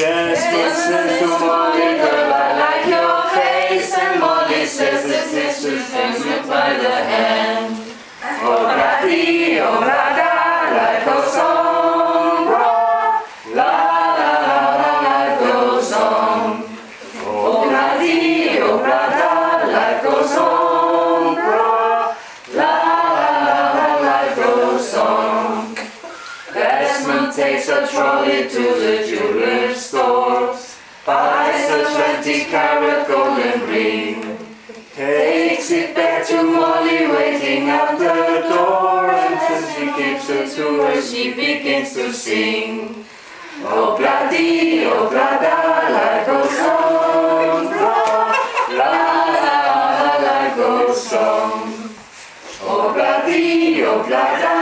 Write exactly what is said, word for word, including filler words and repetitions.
Desmond says to Molly, girl, I like your face. And Molly says the sisters hangs me by the hand. Oh, Brady, oh, Brada, life goes on, bra. La, la, la, la, life goes on. Oh, Brady, oh, Brada, life goes on, bra. La, la, la, la, life goes on. Desmond takes a trolley to the jeweler's store, buys a twenty carat golden ring, takes it back to Molly waiting at the door, and as she gives it to her she begins to sing. Oh, Brady, oh, Brada, life goes on, bra. La, la, la, life goes on. Oh, Brady, oh, Brada.